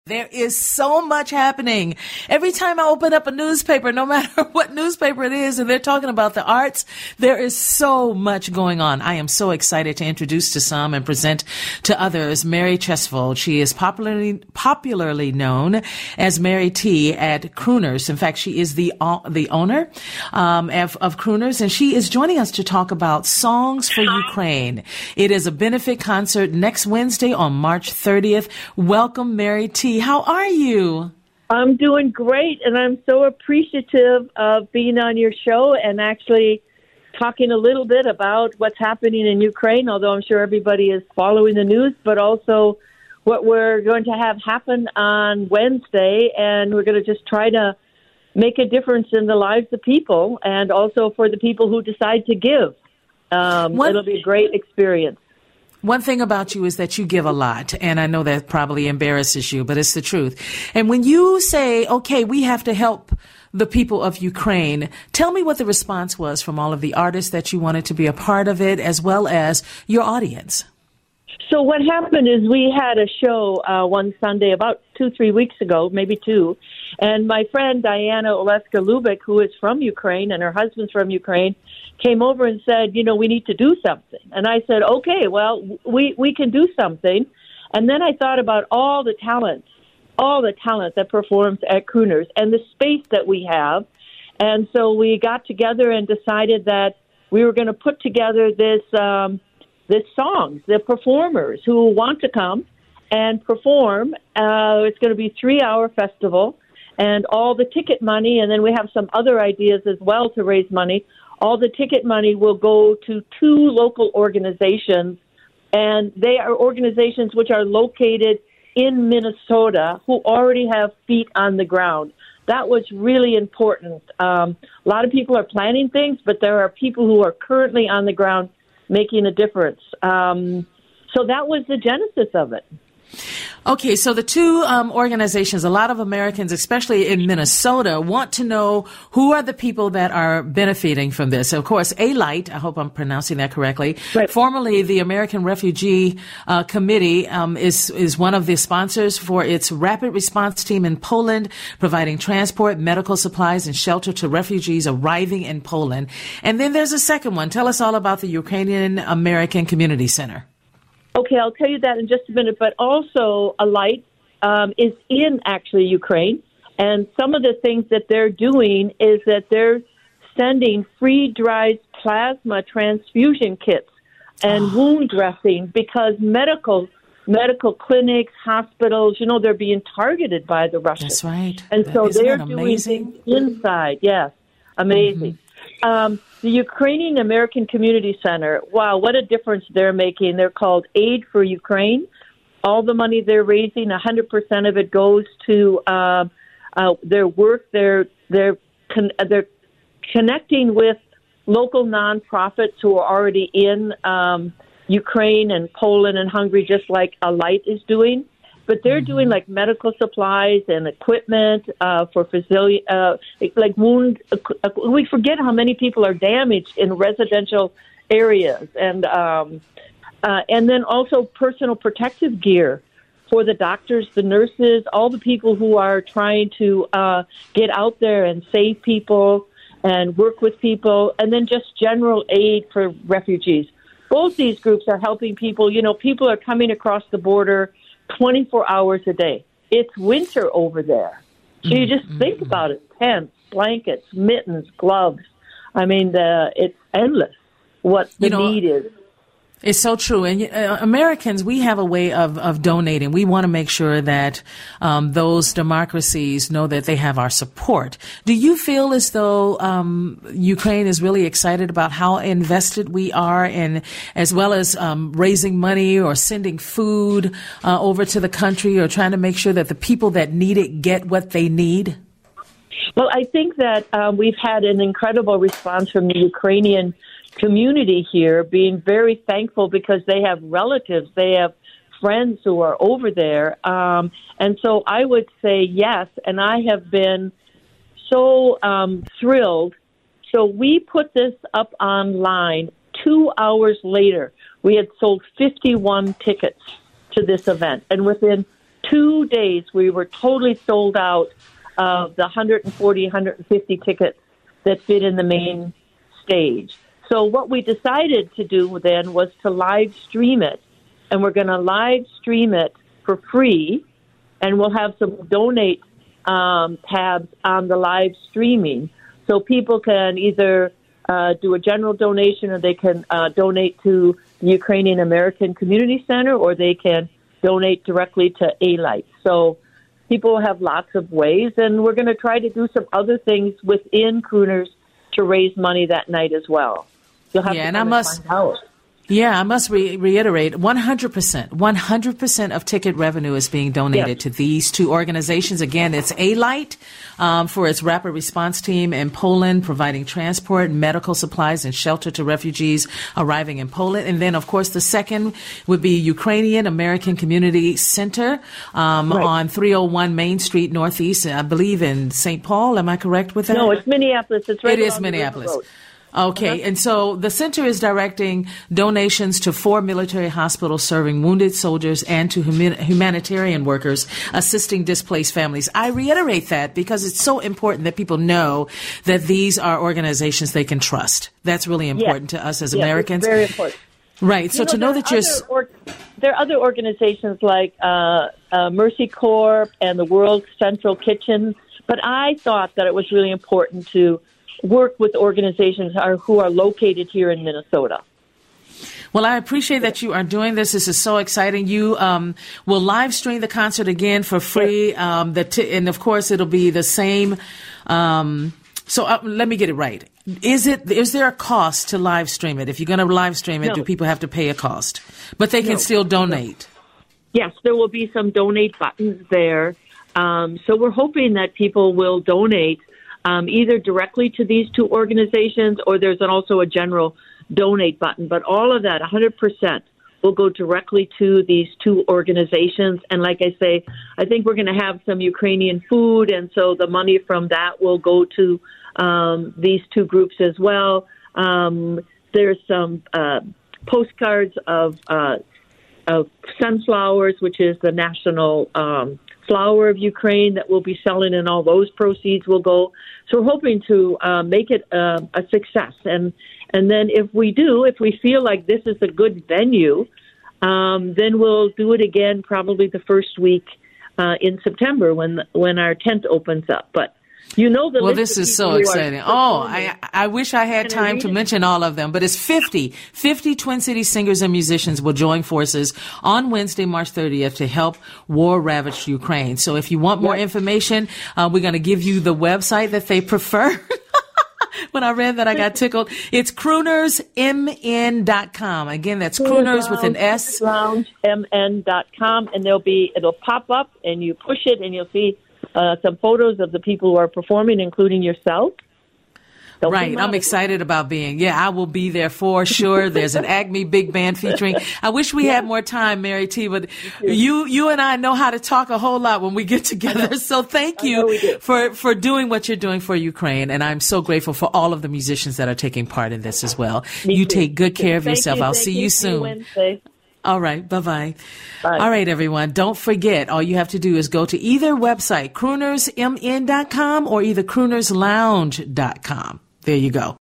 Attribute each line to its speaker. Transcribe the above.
Speaker 1: There is so much happening. Every time I open up a newspaper, no matter what newspaper it is, and they're talking about the arts, there is so much going on. I am so excited to introduce to some and present to others Mary Chesvold. She is popularly known as Mary T at Crooners. In fact, she is the owner of Crooners, and she is joining us to talk about Songs for Ukraine. It is a benefit concert next Wednesday on March 30th. Welcome, Mary T. How are you?
Speaker 2: I'm doing great, and I'm so appreciative of being on your show and actually talking a little bit about what's happening in Ukraine, although I'm sure everybody is following the news, but also what we're going to have happen on Wednesday, and we're going to just try to make a difference in the lives of people and also for the people who decide to give. It'll be a great experience.
Speaker 1: One thing about you is that you give a lot, and I know that probably embarrasses you, but it's the truth. And when you say, okay, we have to help the people of Ukraine, tell me what the response was from all of the artists that you wanted to be a part of it, as well as your audience.
Speaker 2: So what happened is we had a show one Sunday about 2-3 weeks ago, maybe 2, and my friend Diana Oleska-Lubik, who is from Ukraine, and her husband's from Ukraine, came over and said, we need to do something. And I said, okay, well, we can do something. And then I thought about all the talent that performs at Crooners and the space that we have. And so we got together and decided that we were going to put together this songs, the performers who want to come and perform. It's going to be a 3-hour festival, and all the ticket money, and then we have some other ideas as well to raise money. All the ticket money will go to 2 local organizations, and they are organizations which are located in Minnesota who already have feet on the ground. That was really important. A lot of people are planning things, but there are people who are currently on the ground making a difference. So that was the genesis of it.
Speaker 1: Okay, so the 2 organizations, a lot of Americans, especially in Minnesota, want to know who are the people that are benefiting from this. Of course, A-Light, I hope I'm pronouncing that correctly, right. Formerly the American Refugee Committee is one of the sponsors for its rapid response team in Poland, providing transport, medical supplies, and shelter to refugees arriving in Poland. And then there's a second one. Tell us all about the Ukrainian American Community Center.
Speaker 2: Okay, I'll tell you that in just a minute, but also A-Light is in actually Ukraine, and some of the things that they're doing is that they're sending freeze-dried plasma transfusion kits and wound dressing because medical clinics, hospitals, they're being targeted by the Russians.
Speaker 1: That's right.
Speaker 2: And so they're doing things inside, yes, amazing. Mm-hmm. The Ukrainian American Community Center, wow, what a difference they're making. They're called Aid for Ukraine. All the money they're raising, 100% of it goes to their work. They're connecting with local nonprofits who are already in Ukraine and Poland and Hungary, just like A-Light is doing. But they're doing like medical supplies and equipment for like wound. We forget how many people are damaged in residential areas, and then also personal protective gear for the doctors, the nurses, all the people who are trying to get out there and save people and work with people, and then just general aid for refugees. Both these groups are helping people. People are coming across the border 24 hours a day. It's winter over there. So you just think about it. Tents, blankets, mittens, gloves. I mean, it's endless what the need is.
Speaker 1: It's so true. And Americans, we have a way of donating. We want to make sure that those democracies know that they have our support. Do you feel as though Ukraine is really excited about how invested we are in, as well as raising money or sending food over to the country, or trying to make sure that the people that need it get what they need?
Speaker 2: Well, I think that we've had an incredible response from the Ukrainian community here, being very thankful because they have relatives, they have friends who are over there. And so I would say yes, and I have been so thrilled. So we put this up online 2 hours later. We had sold 51 tickets to this event, and within 2 days, we were totally sold out of the 140, 150 tickets that fit in the main stage. So what we decided to do then was to live stream it. And we're going to live stream it for free. And we'll have some donate tabs on the live streaming. So people can either do a general donation, or they can donate to the Ukrainian American Community Center, or they can donate directly to A-Light. So people have lots of ways, and we're going to try to do some other things within Crooners to raise money that night as well. You'll have to
Speaker 1: and
Speaker 2: find out.
Speaker 1: I must reiterate, 100% of ticket revenue is being donated to these two organizations. Again, it's A-Light for its rapid response team in Poland, providing transport, medical supplies, and shelter to refugees arriving in Poland. And then, of course, the second would be Ukrainian American Community Center on 301 Main Street Northeast, I believe in St. Paul. Am I correct with that?
Speaker 2: No, it's Minneapolis. It's right.
Speaker 1: It is Minneapolis. Okay, and so the center is directing donations to 4 military hospitals serving wounded soldiers and to humanitarian workers assisting displaced families. I reiterate that because it's so important that people know that these are organizations they can trust. That's really important to us as Americans.
Speaker 2: It's very important.
Speaker 1: Right, so to know that
Speaker 2: there are other organizations like Mercy Corps and the World Central Kitchen, but I thought that it was really important to work with organizations who are located here in Minnesota.
Speaker 1: Well, I appreciate that you are doing this. This is so exciting. You will live stream the concert again for free, and of course it'll be the same. So let me get it right. Is there a cost to live stream it? If you're going to live stream it, do people have to pay a cost? But they can still donate.
Speaker 2: Yes, there will be some donate buttons there. So we're hoping that people will donate either directly to these two organizations, or there's also a general donate button. But all of that, 100%, will go directly to these two organizations. And like I say, I think we're going to have some Ukrainian food, and so the money from that will go to these two groups as well. There's some postcards of sunflowers, which is the national flower of Ukraine, that we'll be selling, and all those proceeds will go. So we're hoping to make it a success. And then if we feel like this is a good venue, then we'll do it again probably the first week in September when our tent opens up. But
Speaker 1: well, this is so exciting. I wish I had time to mention all of them, but it's 50 Twin Cities singers and musicians will join forces on Wednesday, March 30th to help war-ravaged Ukraine. So if you want more information, we're going to give you the website that they prefer. When I read that, I got tickled. It's croonersmn.com. Again, that's Crooners with an S.
Speaker 2: LoungeMN.com, and it'll pop up, and you push it, and you'll see some photos of the people who are performing, including yourself.
Speaker 1: Right. I'm excited about I will be there for sure. There's an Acme big band featuring. I wish we had more time, Mary T, but you and I know how to talk a whole lot when we get together. So thank you for doing what you're doing for Ukraine. And I'm so grateful for all of the musicians that are taking part in this as well. You take good care of yourself. I'll see you soon.
Speaker 2: Wednesday.
Speaker 1: All right. Bye-bye. Bye. All right, everyone. Don't forget, all you have to do is go to either website, croonersmn.com or either croonerslounge.com. There you go.